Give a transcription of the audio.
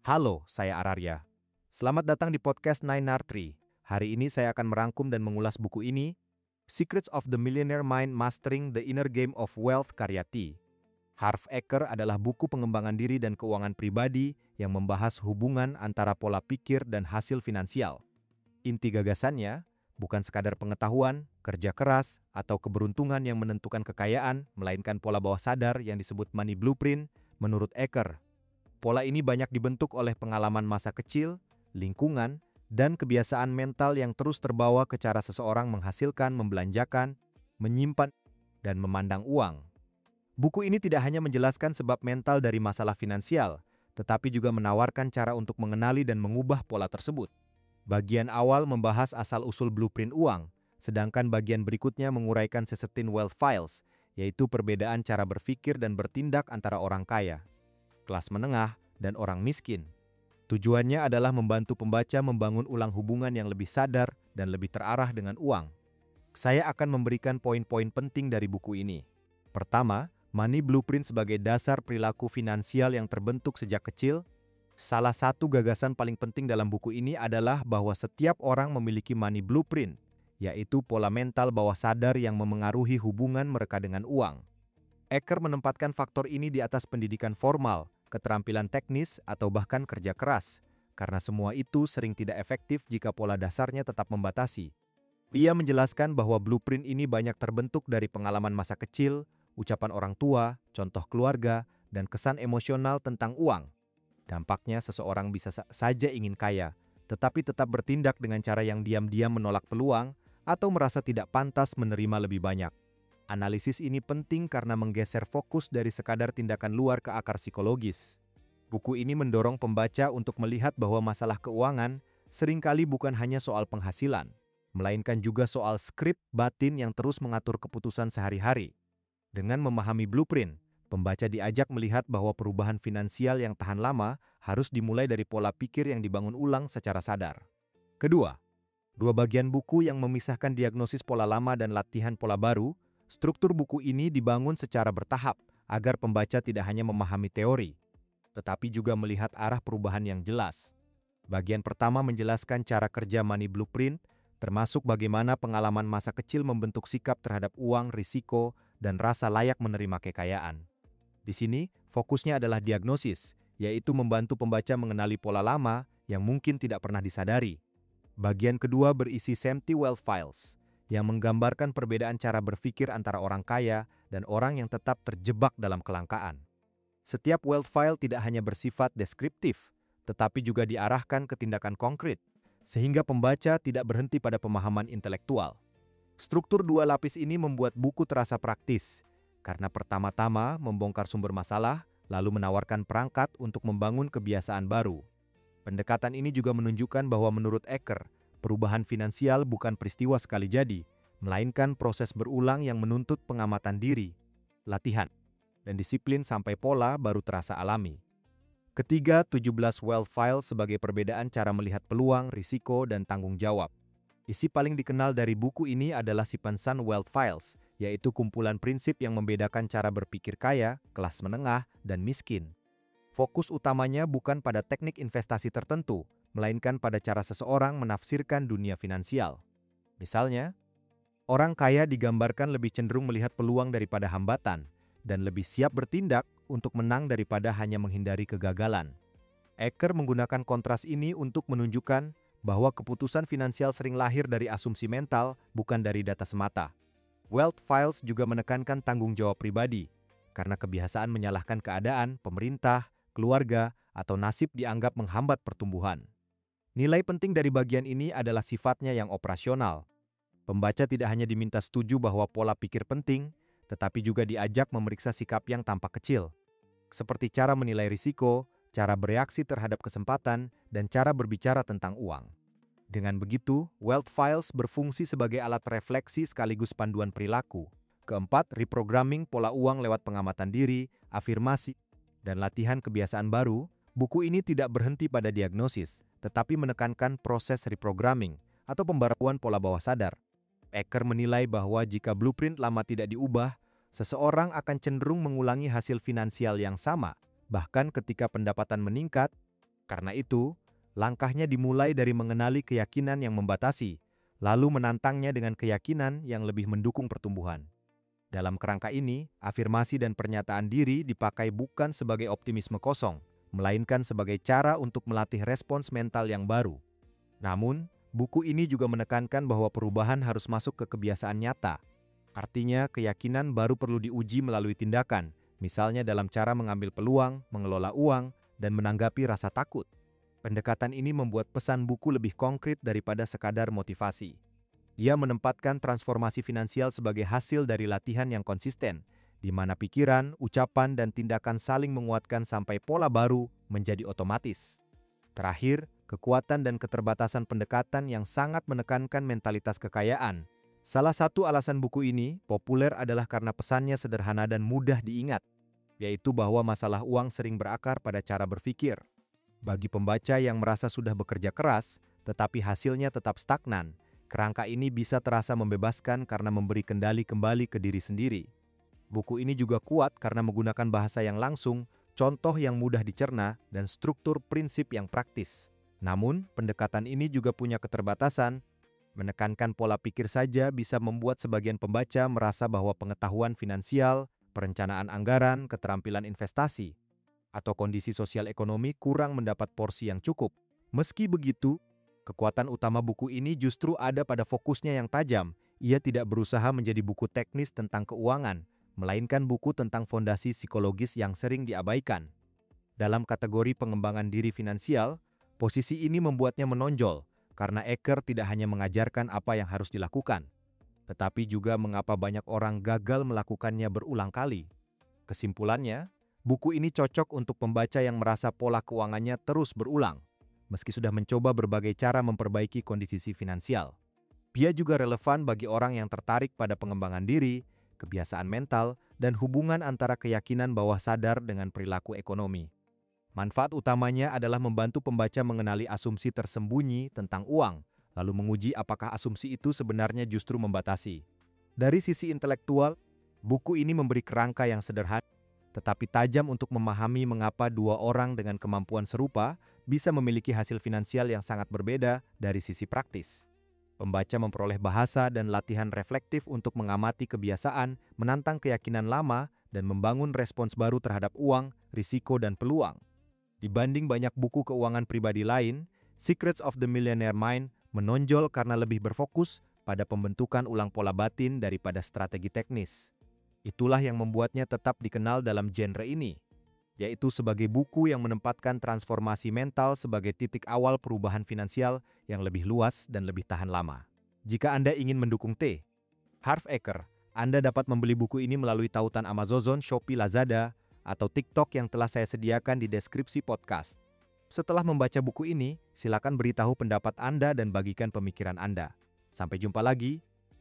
Halo, saya Ararya. Selamat datang di podcast Nine Tree. Hari ini saya akan merangkum dan mengulas buku ini, Secrets of the Millionaire Mind Mastering the Inner Game of Wealth karya T. Harv Eker adalah buku pengembangan diri dan keuangan pribadi yang membahas hubungan antara pola pikir dan hasil finansial. Inti gagasannya bukan sekadar pengetahuan, kerja keras, atau keberuntungan yang menentukan kekayaan, melainkan pola bawah sadar yang disebut money blueprint menurut Eker. Pola ini banyak dibentuk oleh pengalaman masa kecil, lingkungan, dan kebiasaan mental yang terus terbawa ke cara seseorang menghasilkan, membelanjakan, menyimpan, dan memandang uang. Buku ini tidak hanya menjelaskan sebab mental dari masalah finansial, tetapi juga menawarkan cara untuk mengenali dan mengubah pola tersebut. Bagian awal membahas asal-usul blueprint uang, sedangkan bagian berikutnya menguraikan sesetin wealth files, yaitu perbedaan cara berpikir dan bertindak antara orang kaya, kelas menengah, dan orang miskin. Tujuannya adalah membantu pembaca membangun ulang hubungan yang lebih sadar dan lebih terarah dengan uang. Saya akan memberikan poin-poin penting dari buku ini. Pertama, money blueprint sebagai dasar perilaku finansial yang terbentuk sejak kecil. Salah satu gagasan paling penting dalam buku ini adalah bahwa setiap orang memiliki money blueprint, yaitu pola mental bawah sadar yang memengaruhi hubungan mereka dengan uang. Eker menempatkan faktor ini di atas pendidikan formal, keterampilan teknis, atau bahkan kerja keras, karena semua itu sering tidak efektif jika pola dasarnya tetap membatasi. Ia menjelaskan bahwa blueprint ini banyak terbentuk dari pengalaman masa kecil, ucapan orang tua, contoh keluarga, dan kesan emosional tentang uang. Dampaknya seseorang bisa saja ingin kaya, tetapi tetap bertindak dengan cara yang diam-diam menolak peluang atau merasa tidak pantas menerima lebih banyak. Analisis ini penting karena menggeser fokus dari sekadar tindakan luar ke akar psikologis. Buku ini mendorong pembaca untuk melihat bahwa masalah keuangan seringkali bukan hanya soal penghasilan, melainkan juga soal skrip batin yang terus mengatur keputusan sehari-hari. Dengan memahami blueprint, pembaca diajak melihat bahwa perubahan finansial yang tahan lama harus dimulai dari pola pikir yang dibangun ulang secara sadar. Kedua, dua bagian buku yang memisahkan diagnosis pola lama dan latihan pola baru. Struktur buku ini dibangun secara bertahap agar pembaca tidak hanya memahami teori, tetapi juga melihat arah perubahan yang jelas. Bagian pertama menjelaskan cara kerja money blueprint, termasuk bagaimana pengalaman masa kecil membentuk sikap terhadap uang, risiko, dan rasa layak menerima kekayaan. Di sini, fokusnya adalah diagnosis, yaitu membantu pembaca mengenali pola lama yang mungkin tidak pernah disadari. Bagian kedua berisi empty wealth files, yang menggambarkan perbedaan cara berpikir antara orang kaya dan orang yang tetap terjebak dalam kelangkaan. Setiap wealth file tidak hanya bersifat deskriptif, tetapi juga diarahkan ke tindakan konkret, sehingga pembaca tidak berhenti pada pemahaman intelektual. Struktur dua lapis ini membuat buku terasa praktis, karena pertama-tama membongkar sumber masalah, lalu menawarkan perangkat untuk membangun kebiasaan baru. Pendekatan ini juga menunjukkan bahwa menurut Eker, perubahan finansial bukan peristiwa sekali jadi, melainkan proses berulang yang menuntut pengamatan diri, latihan, dan disiplin sampai pola baru terasa alami. Ketiga, 17 wealth file sebagai perbedaan cara melihat peluang, risiko, dan tanggung jawab. Isi paling dikenal dari buku ini adalah Sipensan Wealth Files, yaitu kumpulan prinsip yang membedakan cara berpikir kaya, kelas menengah, dan miskin. Fokus utamanya bukan pada teknik investasi tertentu, melainkan pada cara seseorang menafsirkan dunia finansial. Misalnya, orang kaya digambarkan lebih cenderung melihat peluang daripada hambatan, dan lebih siap bertindak untuk menang daripada hanya menghindari kegagalan. Eker menggunakan kontras ini untuk menunjukkan bahwa keputusan finansial sering lahir dari asumsi mental, bukan dari data semata. Wealth Files juga menekankan tanggung jawab pribadi, karena kebiasaan menyalahkan keadaan, pemerintah, keluarga, atau nasib dianggap menghambat pertumbuhan. Nilai penting dari bagian ini adalah sifatnya yang operasional. Pembaca tidak hanya diminta setuju bahwa pola pikir penting, tetapi juga diajak memeriksa sikap yang tampak kecil, seperti cara menilai risiko, cara bereaksi terhadap kesempatan, dan cara berbicara tentang uang. Dengan begitu, Wealth Files berfungsi sebagai alat refleksi sekaligus panduan perilaku. Keempat, reprogramming pola uang lewat pengamatan diri, afirmasi, dan latihan kebiasaan baru. Buku ini tidak berhenti pada diagnosis, tetapi menekankan proses reprogramming atau pembaruan pola bawah sadar. Eker menilai bahwa jika blueprint lama tidak diubah, seseorang akan cenderung mengulangi hasil finansial yang sama, bahkan ketika pendapatan meningkat, Karena itu, langkahnya dimulai dari mengenali keyakinan yang membatasi, lalu menantangnya dengan keyakinan yang lebih mendukung pertumbuhan. Dalam kerangka ini, afirmasi dan pernyataan diri dipakai bukan sebagai optimisme kosong, melainkan sebagai cara untuk melatih respons mental yang baru. Namun, buku ini juga menekankan bahwa perubahan harus masuk ke kebiasaan nyata. Artinya, keyakinan baru perlu diuji melalui tindakan, misalnya dalam cara mengambil peluang, mengelola uang, dan menanggapi rasa takut. Pendekatan ini membuat pesan buku lebih konkret daripada sekadar motivasi. Ia menempatkan transformasi finansial sebagai hasil dari latihan yang konsisten, di mana pikiran, ucapan, dan tindakan saling menguatkan sampai pola baru menjadi otomatis. Terakhir, kekuatan dan keterbatasan pendekatan yang sangat menekankan mentalitas kekayaan. Salah satu alasan buku ini populer adalah karena pesannya sederhana dan mudah diingat, yaitu bahwa masalah uang sering berakar pada cara berpikir. Bagi pembaca yang merasa sudah bekerja keras, tetapi hasilnya tetap stagnan, kerangka ini bisa terasa membebaskan karena memberi kendali kembali ke diri sendiri. Buku ini juga kuat karena menggunakan bahasa yang langsung, contoh yang mudah dicerna, dan struktur prinsip yang praktis. Namun, pendekatan ini juga punya keterbatasan. Menekankan pola pikir saja bisa membuat sebagian pembaca merasa bahwa pengetahuan finansial, perencanaan anggaran, keterampilan investasi, atau kondisi sosial ekonomi kurang mendapat porsi yang cukup. Meski begitu, kekuatan utama buku ini justru ada pada fokusnya yang tajam. Ia tidak berusaha menjadi buku teknis tentang keuangan, melainkan buku tentang fondasi psikologis yang sering diabaikan. Dalam kategori pengembangan diri finansial, posisi ini membuatnya menonjol, karena Eker tidak hanya mengajarkan apa yang harus dilakukan, tetapi juga mengapa banyak orang gagal melakukannya berulang kali. Kesimpulannya, buku ini cocok untuk pembaca yang merasa pola keuangannya terus berulang, meski sudah mencoba berbagai cara memperbaiki kondisi finansial. Dia juga relevan bagi orang yang tertarik pada pengembangan diri, kebiasaan mental, dan hubungan antara keyakinan bawah sadar dengan perilaku ekonomi. Manfaat utamanya adalah membantu pembaca mengenali asumsi tersembunyi tentang uang, lalu menguji apakah asumsi itu sebenarnya justru membatasi. Dari sisi intelektual, buku ini memberi kerangka yang sederhana, tetapi tajam untuk memahami mengapa dua orang dengan kemampuan serupa bisa memiliki hasil finansial yang sangat berbeda dari sisi praktis. Pembaca memperoleh bahasa dan latihan reflektif untuk mengamati kebiasaan, menantang keyakinan lama, dan membangun respons baru terhadap uang, risiko, dan peluang. Dibanding banyak buku keuangan pribadi lain, Secrets of the Millionaire Mind menonjol karena lebih berfokus pada pembentukan ulang pola batin daripada strategi teknis. Itulah yang membuatnya tetap dikenal dalam genre ini, yaitu sebagai buku yang menempatkan transformasi mental sebagai titik awal perubahan finansial yang lebih luas dan lebih tahan lama. Jika Anda ingin mendukung Harv Eker, Anda dapat membeli buku ini melalui tautan Amazon, Shopee, Lazada, atau TikTok yang telah saya sediakan di deskripsi podcast. Setelah membaca buku ini, silakan beritahu pendapat Anda dan bagikan pemikiran Anda. Sampai jumpa lagi